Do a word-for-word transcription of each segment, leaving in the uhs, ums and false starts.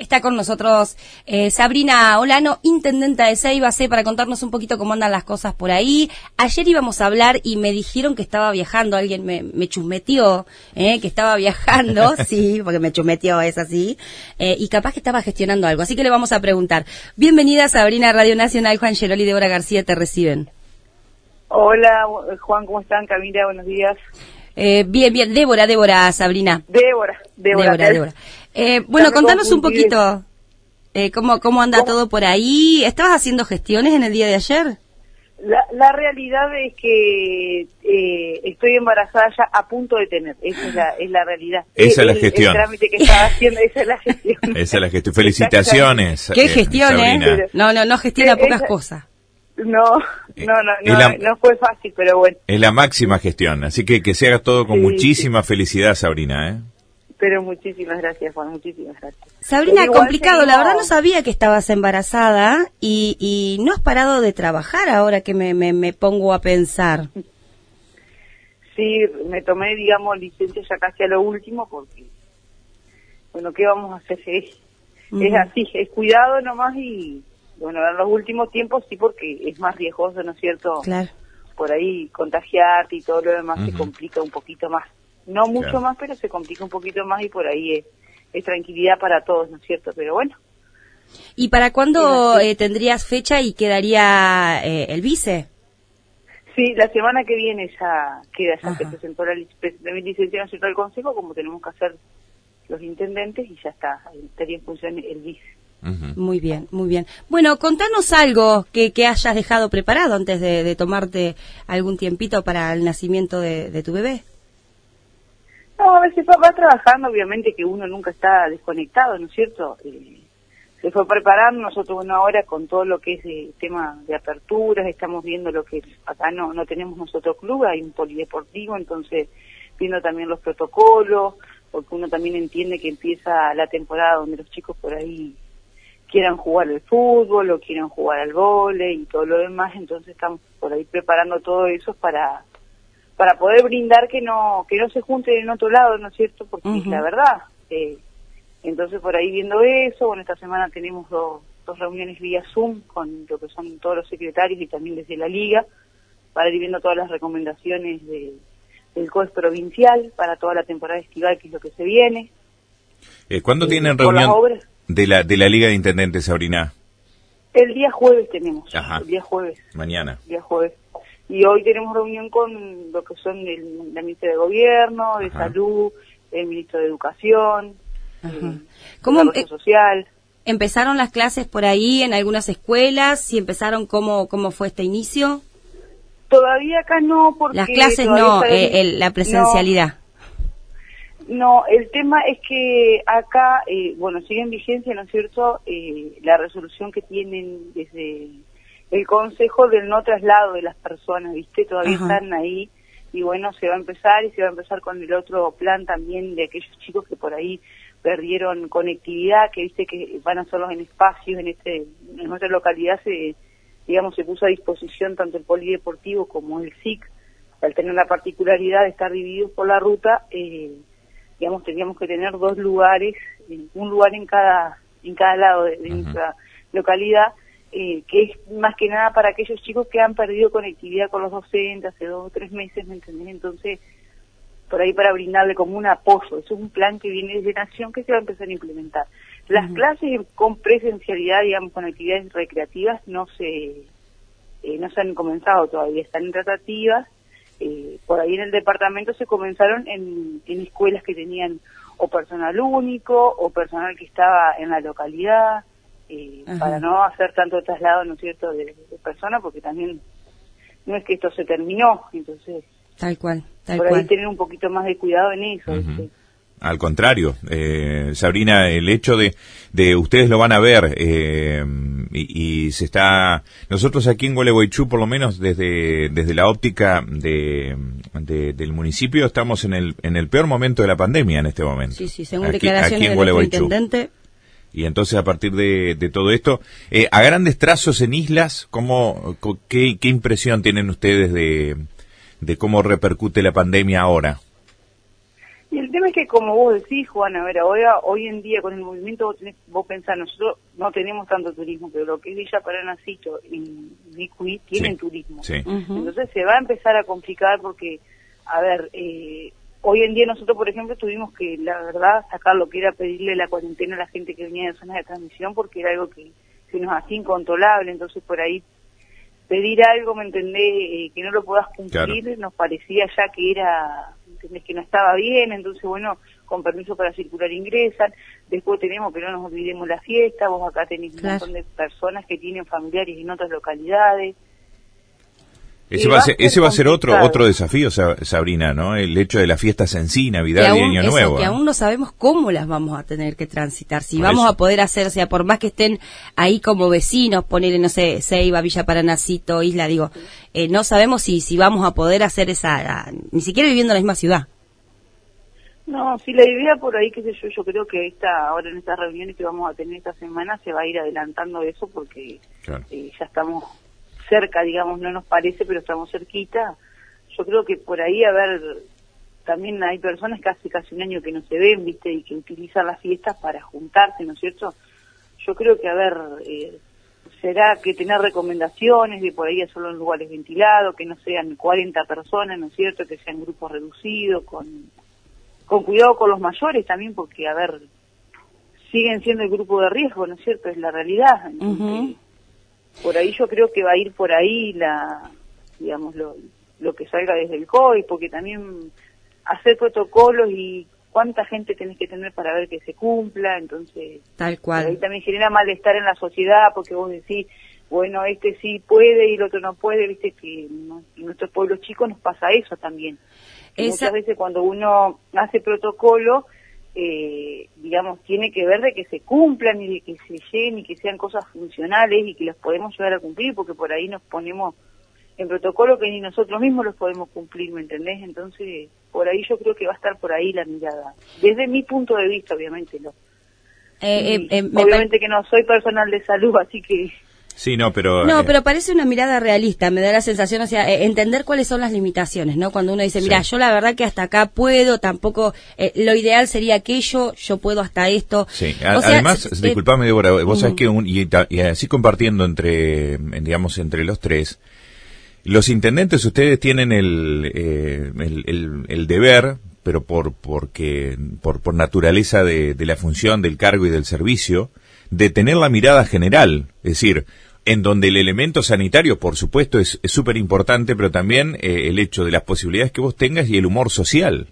Está con nosotros eh, Sabrina Olano, intendenta de Ceiba, C, para contarnos un poquito cómo andan las cosas por ahí. Ayer íbamos a hablar y me dijeron que estaba viajando, alguien me, me chusmeteó, eh, que estaba viajando, sí, porque me chusmeteó, es así, eh, y capaz que estaba gestionando algo, así que le vamos a preguntar. Bienvenida, Sabrina, Radio Nacional. Juan Gerol y Débora García te reciben. Hola, Juan, ¿cómo están? Camila, buenos días. Eh, bien, bien, Débora, Débora, Sabrina. Débora, Débora. Débora, Débora. Eh, bueno, contanos un poquito, eh, cómo, cómo anda ¿Cómo? todo por ahí. ¿Estabas haciendo gestiones en el día de ayer? La, la realidad es que eh, estoy embarazada ya a punto de tener, esa es la, es la realidad. Esa es la el, gestión. El trámite que estaba haciendo, esa es la gestión. Esa es la gestión. Felicitaciones. ¿Qué gestión, eh? No, no, no gestiona eh, pocas esa, cosas. No, no, no, no, la, no fue fácil, pero bueno. Es la máxima gestión, así que que se haga todo con sí, muchísima sí. felicidad, Sabrina, ¿eh? Pero muchísimas gracias, Juan, muchísimas gracias. Sabrina, igual complicado, seguimos... la verdad no sabía que estabas embarazada y, y no has parado de trabajar ahora que me, me, me pongo a pensar. Sí, me tomé, digamos, licencia ya casi a lo último porque, bueno, ¿qué vamos a hacer? Es, uh-huh. es así, es cuidado nomás y, bueno, en los últimos tiempos sí porque es más riesgoso, ¿no es cierto? Claro. Por ahí contagiarte y todo lo demás uh-huh. se complica un poquito más. No mucho claro. más, pero se complica un poquito más y por ahí es, es tranquilidad para todos, ¿no es cierto? Pero bueno. ¿Y para cuándo eh, tendrías fecha y quedaría eh, el vice? Sí, la semana que viene ya queda, ya se presentó la mi licencia nacional del Consejo, como tenemos que hacer los intendentes y ya está, estaría en función el vice. Uh-huh. Muy bien, muy bien. Bueno, contanos algo que, que hayas dejado preparado antes de, de tomarte algún tiempito para el nacimiento de, de tu bebé. No, a veces va, va trabajando, obviamente que uno nunca está desconectado, ¿no es cierto? Eh, se fue preparando, nosotros bueno ahora con todo lo que es el tema de aperturas, estamos viendo lo que acá no no tenemos nosotros club, hay un polideportivo, entonces viendo también los protocolos, porque uno también entiende que empieza la temporada donde los chicos por ahí quieran jugar al fútbol o quieran jugar al vóley y todo lo demás, entonces estamos por ahí preparando todo eso para para poder brindar que no que no se junten en otro lado, ¿no es cierto? Porque uh-huh. es la verdad. Eh, entonces, por ahí viendo eso, bueno, esta semana tenemos dos, dos reuniones vía Zoom con lo que son todos los secretarios y también desde la Liga, para ir viendo todas las recomendaciones de, del C O E S provincial para toda la temporada estival, que es lo que se viene. Eh, ¿Cuándo eh, tienen reunión de la de la Liga de Intendentes, Sabrina? El día jueves tenemos. Ajá. El día jueves. Mañana. El día jueves. Y hoy tenemos reunión con lo que son el, la ministra de Gobierno, de Ajá. Salud, el ministro de Educación, eh, ¿Cómo de social. ¿Empezaron las clases por ahí en algunas escuelas? ¿Si empezaron, cómo cómo fue este inicio? Todavía acá no, porque... Las clases no, eh, el, la presencialidad. No, no, el tema es que acá, eh, bueno, sigue en vigencia, ¿no es cierto?, eh, la resolución que tienen desde... el consejo del no traslado de las personas, ¿viste? Todavía Ajá. están ahí y bueno, se va a empezar y se va a empezar con el otro plan también de aquellos chicos que por ahí perdieron conectividad, que viste que van a hacerlos en espacios, en este en nuestra localidad se digamos se puso a disposición tanto el polideportivo como el S I C, al tener la particularidad de estar divididos por la ruta, eh, digamos teníamos que tener dos lugares, un lugar en cada en cada lado de, de nuestra localidad. Eh, que es más que nada para aquellos chicos que han perdido conectividad con los docentes hace dos o tres meses, ¿me entendés? Entonces, por ahí para brindarle como un apoyo, eso es un plan que viene desde Nación que se va a empezar a implementar. Las uh-huh. clases con presencialidad, digamos, con actividades recreativas, no se eh, no se han comenzado todavía, están en tratativas. Eh, por ahí en el departamento se comenzaron en, en escuelas que tenían o personal único o personal que estaba en la localidad, Eh, para no hacer tanto traslado, ¿no es cierto?, de, de personas, porque también no es que esto se terminó, entonces tal cual, tal por ahí cual. tener un poquito más de cuidado en eso. Uh-huh. ¿sí? Al contrario, eh, Sabrina, el hecho de, de ustedes lo van a ver eh, y, y se está, nosotros aquí en Gualeguaychú, por lo menos desde desde la óptica de, de del municipio, estamos en el en el peor momento de la pandemia en este momento. Sí, sí, según aquí, declaraciones aquí en del intendente. Y entonces, a partir de, de todo esto, eh, a grandes trazos en islas, ¿cómo, qué, qué impresión tienen ustedes de, de cómo repercute la pandemia ahora? Y el tema es que, como vos decís, Juan, a ver, ahora, hoy en día con el movimiento vos, tenés, vos pensás, nosotros no tenemos tanto turismo, pero lo que es Villa Paranacito y Nicuy tienen sí, turismo. Sí. Uh-huh. Entonces se va a empezar a complicar porque, a ver, eh, hoy en día nosotros, por ejemplo, tuvimos que, la verdad, sacar lo que era pedirle la cuarentena a la gente que venía de zonas de transmisión porque era algo que se nos hacía incontrolable, entonces por ahí pedir algo, ¿me entendés?, eh, que no lo puedas cumplir, claro. Nos parecía ya que era... ¿entendés? Que no estaba bien, entonces bueno, con permiso para circular ingresan, después tenemos que no nos olvidemos la fiesta, vos acá tenés claro. un montón de personas que tienen familiares en otras localidades. Ese va, va a ser, ese va a ser otro otro desafío, Sabrina, ¿no? El hecho de las fiestas en sí, Navidad aún, y Año eso, Nuevo. Que ¿eh? aún no sabemos cómo las vamos a tener que transitar, si por vamos eso. a poder hacer, o sea, por más que estén ahí como vecinos, ponerle, no sé, Ceiba, Villa Paranacito, Isla, digo, eh, no sabemos si si vamos a poder hacer esa, ni siquiera viviendo en la misma ciudad. No, sí, la idea por ahí, qué sé yo, yo creo que esta ahora en estas reuniones que vamos a tener esta semana se va a ir adelantando eso porque claro. eh, ya estamos cerca, digamos, no nos parece, pero estamos cerquita. Yo creo que por ahí, a ver, también hay personas que hace casi un año que no se ven, ¿viste? Y que utilizan las fiestas para juntarse, ¿no es cierto? Yo creo que, a ver, eh, será que tener recomendaciones de por ahí solo en lugares ventilados, que no sean cuarenta personas, ¿no es cierto? Que sean grupos reducidos, con... con cuidado con los mayores también, porque, a ver, siguen siendo el grupo de riesgo, ¿no es cierto? Es la realidad. Entonces, uh-huh. Por ahí yo creo que va a ir por ahí la, digamos, lo, lo que salga desde el C O I, porque también hacer protocolos y cuánta gente tenés que tener para ver que se cumpla, entonces... Tal cual. Por ahí también genera malestar en la sociedad, porque vos decís, bueno, este sí puede y el otro no puede, viste que no, en nuestros pueblos chicos nos pasa eso también. Esa... Muchas veces cuando uno hace protocolo, eh, digamos, tiene que ver de que se cumplan y de que se lleguen y que sean cosas funcionales y que los podemos llegar a cumplir, porque por ahí nos ponemos en protocolo que ni nosotros mismos los podemos cumplir, ¿me entendés? Entonces, por ahí yo creo que va a estar por ahí la mirada. Desde mi punto de vista, obviamente, ¿no? Eh, eh, eh, obviamente me... que no soy personal de salud, así que... Sí, no, pero... No, eh... pero parece una mirada realista, me da la sensación, o sea, eh, entender cuáles son las limitaciones, ¿no? Cuando uno dice, mira, sí. yo la verdad que hasta acá puedo, tampoco, eh, lo ideal sería aquello, yo puedo hasta esto. Sí, a, o sea, además, eh, disculpame, Débora, vos uh-huh. sabés que, un, y, y así compartiendo entre, digamos, entre los tres, los intendentes, ustedes tienen el, eh, el, el, el deber, pero por, porque, por, por naturaleza de, de la función, del cargo y del servicio, de tener la mirada general, es decir, en donde el elemento sanitario, por supuesto, es súper importante, pero también eh, el hecho de las posibilidades que vos tengas y el humor social.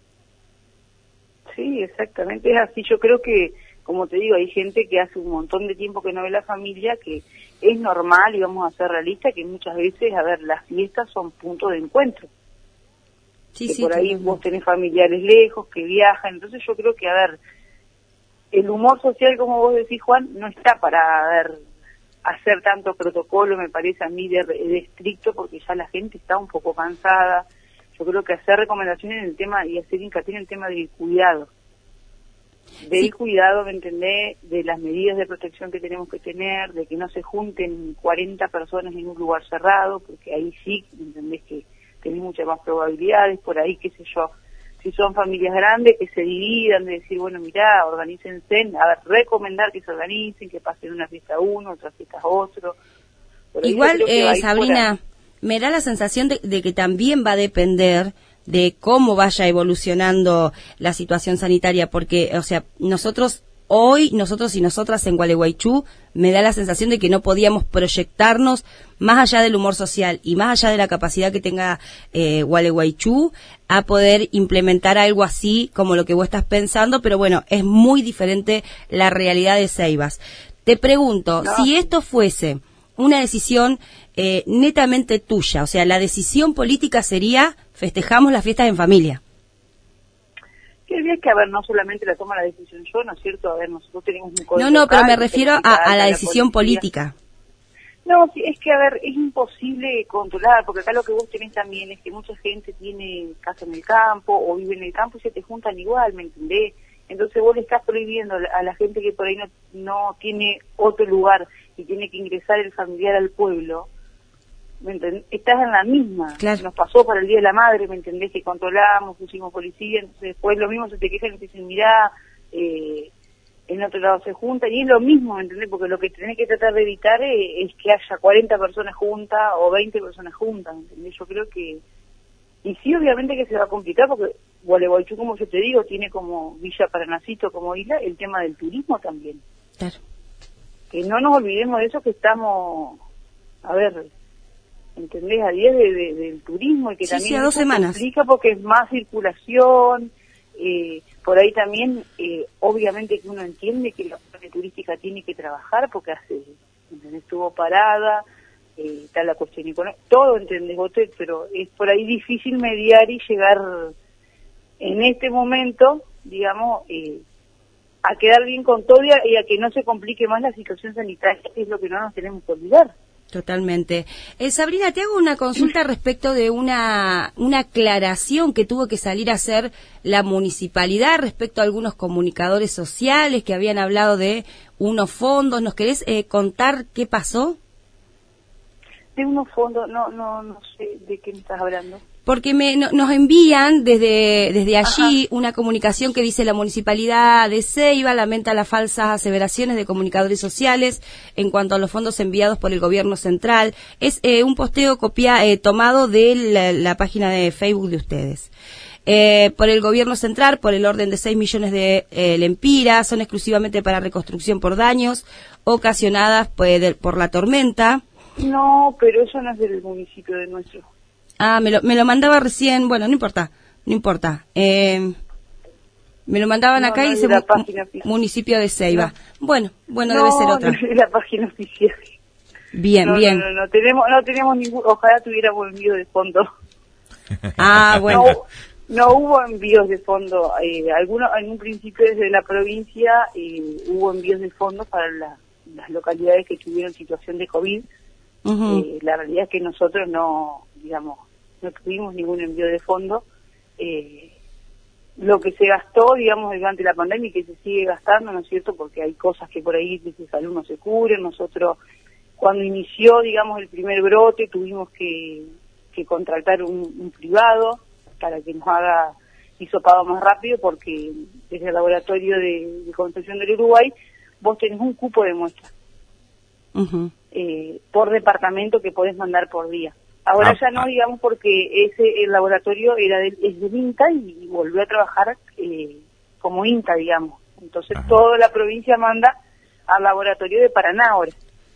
Sí, exactamente, es así. Yo creo que, como te digo, hay gente que hace un montón de tiempo que no ve la familia, que es normal, y vamos a ser realistas, que muchas veces, a ver, las fiestas son puntos de encuentro. Sí, que sí, por ahí vos tenés familiares lejos, que viajan, entonces yo creo que, a ver, el humor social, como vos decís, Juan, no está para, a ver, hacer tanto protocolo, me parece a mí, de, de estricto, porque ya la gente está un poco cansada. Yo creo que hacer recomendaciones en el tema, y hacer hincapié en el tema del cuidado. Del sí. cuidado, ¿me entendés? De las medidas de protección que tenemos que tener, de que no se junten cuarenta personas en un lugar cerrado, porque ahí sí, ¿me entendés? Que tenés muchas más probabilidades, por ahí, qué sé yo. Si son familias grandes, que se dividan, de decir, bueno, mirá, organícense, a ver, recomendar que se organicen, que pasen una fiesta a uno, otra fiesta a otro. Igual, eh, Sabrina, me da la sensación de, de que también va a depender de cómo vaya evolucionando la situación sanitaria, porque, o sea, nosotros hoy, nosotros y nosotras en Gualeguaychú, me da la sensación de que no podíamos proyectarnos más allá del humor social y más allá de la capacidad que tenga eh, Gualeguaychú a poder implementar algo así como lo que vos estás pensando, pero bueno, es muy diferente la realidad de Ceibas. Te pregunto, no. si esto fuese una decisión eh, netamente tuya, o sea, la decisión política sería festejamos las fiestas en familia. Que es que, a ver, no solamente la toma la decisión yo, ¿no es cierto? A ver, nosotros tenemos un código. No, no, pero me refiero a, a la decisión política. No, sí, es que, a ver, es imposible controlar, porque acá lo que vos tenés también es que mucha gente tiene casa en el campo o vive en el campo y se te juntan igual, ¿me entendés? Entonces vos le estás prohibiendo a la gente que por ahí no, no tiene otro lugar y tiene que ingresar el familiar al pueblo, ¿me entendés? Estás en la misma. Claro. Nos pasó para el Día de la Madre, ¿me entendés? Que controlamos, pusimos policía, entonces después lo mismo se te quejan y te dicen, mirá, eh, en otro lado se junta, y es lo mismo, ¿me entendés? Porque lo que tenés que tratar de evitar es, es que haya cuarenta personas juntas o veinte personas juntas, ¿me entendés? Yo creo que, y sí, obviamente que se va a complicar, porque Gualeguaychú, como yo te digo, tiene como Villa Paranacito, como isla, el tema del turismo también. Claro. Que no nos olvidemos de eso, que estamos, a ver, ¿entendés? A diez de, de, del turismo, y que Sí, también sí, a dos eso semanas. complica porque es más circulación, eh, por ahí también, eh, obviamente que uno entiende que la parte turística tiene que trabajar porque hace, ¿entendés? Estuvo parada, eh, está la cuestión económica, todo, ¿entendés, Botet? Pero es por ahí difícil mediar y llegar en este momento, digamos, eh, a quedar bien con todo y a, y a que no se complique más la situación sanitaria, que es lo que no nos tenemos que olvidar. Totalmente. Eh, Sabrina, te hago una consulta respecto de una, una aclaración que tuvo que salir a hacer la municipalidad respecto a algunos comunicadores sociales que habían hablado de unos fondos. ¿Nos querés eh, contar qué pasó? De unos fondos, no, no, no sé de qué me estás hablando. Porque me, no, nos envían desde, desde allí Ajá. una comunicación que dice: la Municipalidad de Ceiba lamenta las falsas aseveraciones de comunicadores sociales en cuanto a los fondos enviados por el gobierno central. Es eh, un posteo copia, eh, tomado de la, la página de Facebook de ustedes. Eh, por el gobierno central, por el orden de seis millones de eh, lempiras, son exclusivamente para reconstrucción por daños ocasionadas pues, de, por la tormenta. No, pero eso no es del municipio de nuestro. Ah, me lo, me lo mandaba recién, bueno, no importa, no importa. Eh, me lo mandaban No, acá no y es dice de la mu- página oficial. municipio de Ceiba. No. Bueno, bueno, no, debe ser otra. No, es de la página oficial. Bien, no, bien. No, no, no, tenemos, no tenemos ningún, ojalá tuviéramos envío de fondo. Ah, bueno. No, no hubo envíos de fondo. Eh, algunos, en un principio desde la provincia eh, hubo envíos de fondo para la, las localidades que tuvieron situación de COVID. Uh-huh. Eh, la realidad es que nosotros no, digamos, no tuvimos ningún envío de fondo. Eh, lo que se gastó, digamos, durante la pandemia y que se sigue gastando, ¿no es cierto? Porque hay cosas que por ahí desde salud no se cubren. Nosotros, cuando inició, digamos, el primer brote, tuvimos que, que contratar un, un privado para que nos haga hisopado más rápido, porque desde el laboratorio de, de Concepción del Uruguay vos tenés un cupo de muestras. Uh-huh. Eh, por departamento que podés mandar por día. Ahora ah, ya no, ah. digamos, porque ese el laboratorio era del, es del INTA y, y volvió a trabajar eh, como INTA, digamos. Entonces Ajá. toda la provincia manda al laboratorio de Paraná ahora.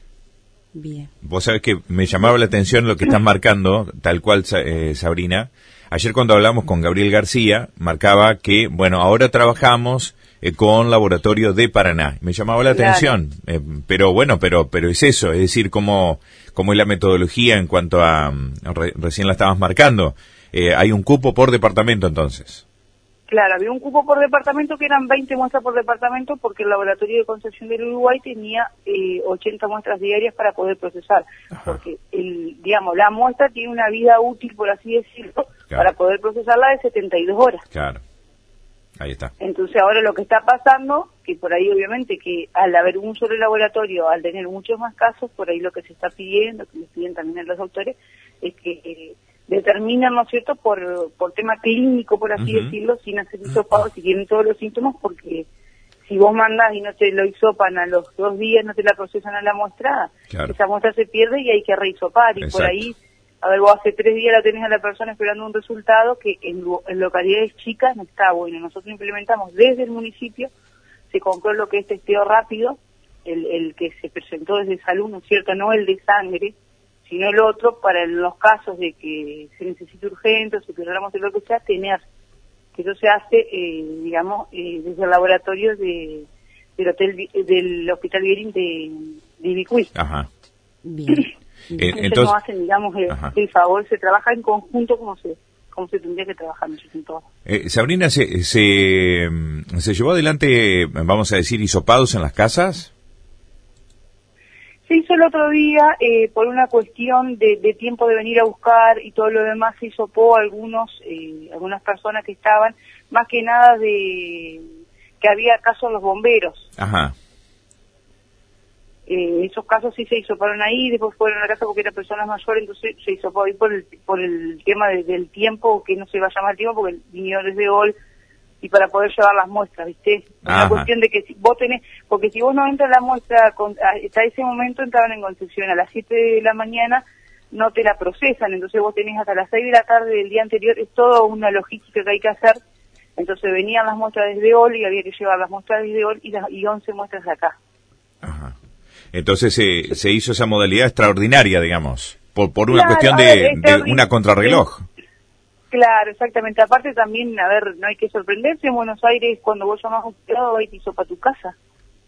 Bien. Vos sabés que me llamaba la atención lo que están marcando, tal cual, eh, Sabrina. Ayer cuando hablamos con Gabriel García, marcaba que, bueno, ahora trabajamos eh, con Laboratorio de Paraná. Me llamaba la Claro. atención, eh, pero bueno, pero pero es eso, es decir, cómo, cómo es la metodología en cuanto a, re, recién la estabas marcando. Eh, hay un cupo por departamento entonces. Claro, había un cupo por departamento que eran veinte muestras por departamento, porque el laboratorio de Concepción del Uruguay tenía eh, ochenta muestras diarias para poder procesar. Ajá. Porque, el digamos, la muestra tiene una vida útil, por así decirlo, Claro. para poder procesarla de setenta y dos horas. Claro, ahí está. Entonces ahora lo que está pasando, que por ahí obviamente que al haber un solo laboratorio, al tener muchos más casos, por ahí lo que se está pidiendo, que les piden también a los doctores, es que eh, determinan, ¿no es cierto?, por, por tema clínico, por así Ujú. decirlo, sin hacer hisopado, si tienen todos los síntomas, porque si vos mandás y no te lo hisopan a los dos días, no te la procesan a la muestra, Claro. esa muestra se pierde y hay que rehisopar, y Exacto. por ahí, a ver, vos hace tres días la tenés a la persona esperando un resultado que en, lu- en localidades chicas no está bueno. Nosotros implementamos desde el municipio, se compró lo que es testeo rápido, el, el que se presentó desde salud, ¿no es cierto?, no el de sangre, sino el otro para en los casos de que se necesite urgente o si queramos hacer lo que sea, tener. Que eso se hace, eh, digamos, eh, desde el laboratorio de, del hotel Vi- del Hospital Viering de, de Ibicuí. Ajá. Bien. Eh, Entonces, entonces, no hacen, digamos, el, Ajá. el favor, se trabaja en conjunto como se como se tendría que trabajar, no sé, en todo. eh, Sabrina, ¿se, se, mm, ¿se llevó adelante, vamos a decir, hisopados en las casas? Se hizo el otro día, eh, por una cuestión de, de tiempo de venir a buscar y todo lo demás, se hisopó a algunos, eh, algunas personas que estaban, más que nada de que había casos los bomberos. Ajá. Eh, esos casos sí se hisoparon ahí, después fueron a la casa porque eran personas mayores, entonces se hisopó ahí por el, por el tema de, del tiempo, que no se va a llamar tiempo, porque vinieron desde Gol, y para poder llevar las muestras, ¿viste? Es una cuestión de que si vos tenés, porque si vos no entras la muestra, con, hasta ese momento entraban en Concepción, a las siete de la mañana no te la procesan, entonces vos tenés hasta las seis de la tarde del día anterior, es toda una logística que hay que hacer, entonces venían las muestras desde Gol y había que llevar las muestras desde Gol y, las, y once muestras de acá. Ajá. Entonces se, se hizo esa modalidad extraordinaria, digamos, por, por una claro, cuestión ver, de, de una contrarreloj. Claro, exactamente. Aparte también, a ver, no hay que sorprenderse, en Buenos Aires cuando vos llamás a un cuidado, ahí te hizo para tu casa.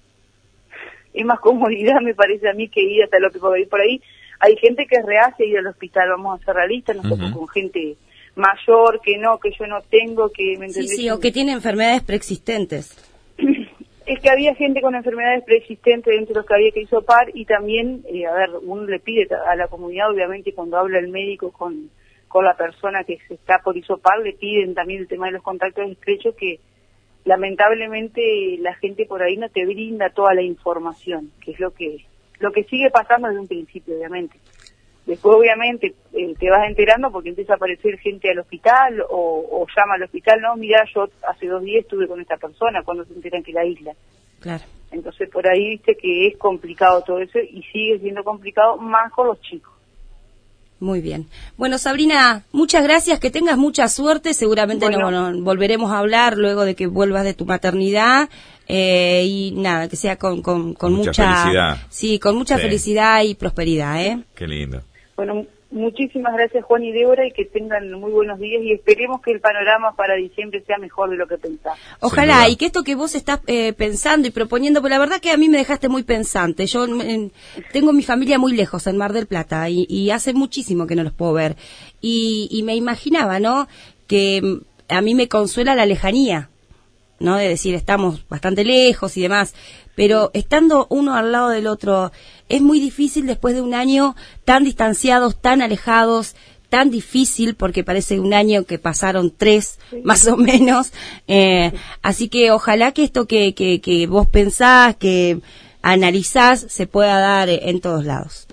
Es más comodidad, me parece a mí, que ir hasta lo que puedo ir por ahí. Hay gente que es reacia a ir al hospital, vamos a ser realistas, nosotros uh-huh. con gente mayor, que no, que yo no tengo, que... ¿me entendés? Sí, sí, o que tiene enfermedades preexistentes. Es que había gente con enfermedades preexistentes dentro de los que había que hisopar y también, eh, a ver, uno le pide a la comunidad, obviamente, cuando habla el médico con, con la persona que se está por hisopar, le piden también el tema de los contactos estrechos, que lamentablemente la gente por ahí no te brinda toda la información, que es lo que lo que sigue pasando desde un principio, obviamente. Después, obviamente, eh, te vas enterando porque empieza a aparecer gente al hospital o, o llama al hospital, no, mira, yo hace dos días estuve con esta persona, cuando se enteran que la isla. Claro. Entonces, por ahí viste que es complicado todo eso y sigue siendo complicado más con los chicos. Muy bien. Bueno, Sabrina, muchas gracias, que tengas mucha suerte, seguramente bueno. no, no, volveremos a hablar luego de que vuelvas de tu maternidad, eh, y nada, que sea con, con, con mucha, mucha felicidad. Sí, con mucha sí. felicidad y prosperidad, ¿eh? Qué lindo. Bueno, muchísimas gracias Juan y Débora y que tengan muy buenos días y esperemos que el panorama para diciembre sea mejor de lo que pensás. Ojalá, y que esto que vos estás eh, pensando y proponiendo, pues la verdad que a mí me dejaste muy pensante. Yo eh, tengo mi familia muy lejos, en Mar del Plata, y, y hace muchísimo que no los puedo ver. Y, y me imaginaba, ¿no?, que a mí me consuela la lejanía, ¿no?, de decir, estamos bastante lejos y demás, pero estando uno al lado del otro, es muy difícil después de un año tan distanciados, tan alejados, tan difícil, porque parece un año que pasaron tres, sí. más o menos, eh, así que ojalá que esto que, que, que vos pensás, que analizás, se pueda dar en todos lados.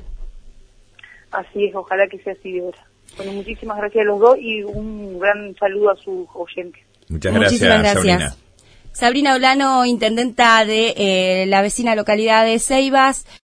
Así es, ojalá que sea así de ahora. Bueno, muchísimas gracias a los dos y un gran saludo a sus oyentes. Muchas gracias, Muchísimas gracias. Sabrina. Sabrina Olano, intendenta de eh, la vecina localidad de Ceibas.